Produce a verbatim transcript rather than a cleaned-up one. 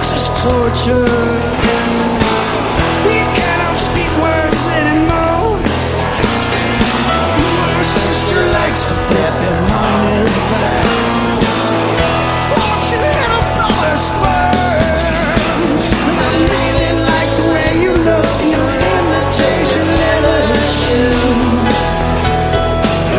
this is torture. We cannot speak words anymore. My sister likes to play